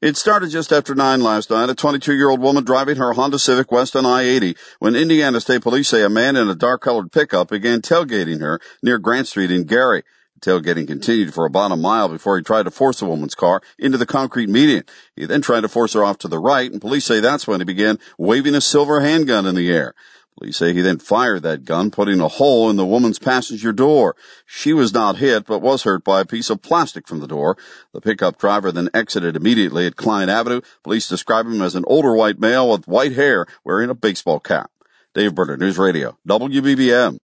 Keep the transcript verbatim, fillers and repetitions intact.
It started just after nine last night. A twenty-two-year-old woman driving her Honda Civic west on I eighty when Indiana State Police say a man in a dark-colored pickup began tailgating her near Grant Street in Gary. The tailgating continued for about a mile before he tried to force the woman's car into the concrete median. He then tried to force her off to the right, and police say that's when he began waving a silver handgun in the air. Police say he then fired that gun, putting a hole in the woman's passenger door. She was not hit, but was hurt by a piece of plastic from the door. The pickup driver then exited immediately at Klein Avenue. Police describe him as an older white male with white hair wearing a baseball cap. Dave Berner, News Radio, W B B M.